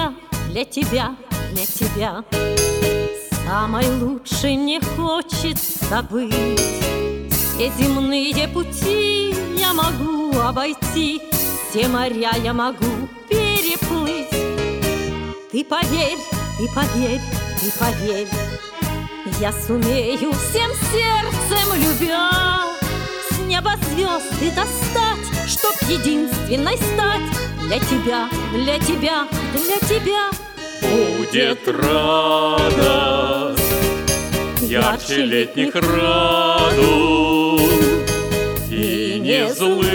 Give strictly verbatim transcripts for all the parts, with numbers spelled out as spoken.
тебя, для тебя, для тебя. Самой лучшей мне хочется быть. Все земные пути я могу обойти, все моря я могу переплыть. Ты поверь, ты поверь, ты поверь, я сумею всем сердцем любя с неба звезды достать, чтоб единственной стать для тебя, для тебя, для тебя. Будет радость ярче летних радуг, и не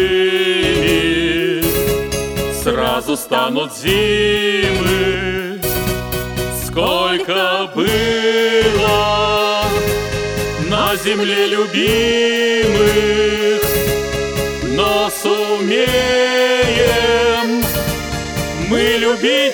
злыми сразу станут зимы. Сколько было на земле любимых, но сумеем мы любить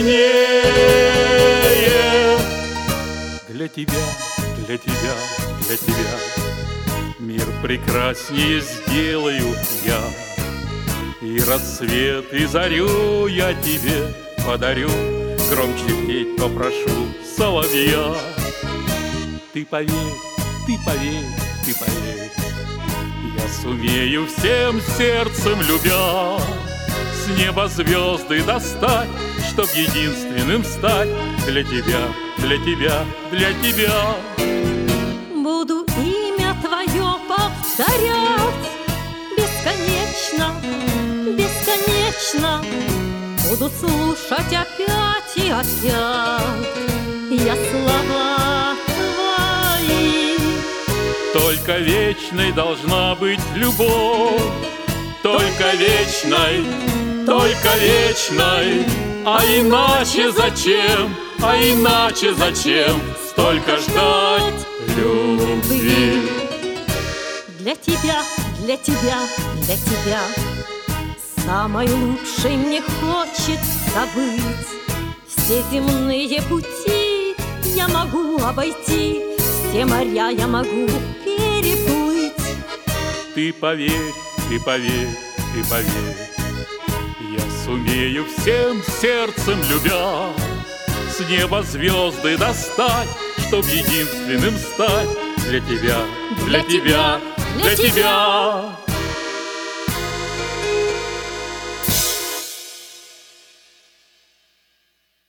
сильнее. Для тебя, для тебя, для тебя мир прекраснее сделаю я, и рассвет, и зарю я тебе подарю, громче петь попрошу соловья. Ты поверь, ты поверь, ты поверь, я сумею всем сердцем любя с неба звезды достать, чтоб единственным стать для тебя, для тебя, для тебя. Буду имя твое повторять бесконечно, бесконечно. Буду слушать опять и опять я слова твои. Только вечной должна быть любовь, только вечной, только вечной. А иначе зачем, а иначе зачем столько ждать любви? Для тебя, для тебя, для тебя самой лучшей мне хочется быть. Все земные пути я могу обойти, все моря я могу переплыть. Ты поверь, ты поверь, ты поверь, я сумею всем сердцем любя с неба звезды достать, чтоб единственным стать для тебя, для тебя, для тебя.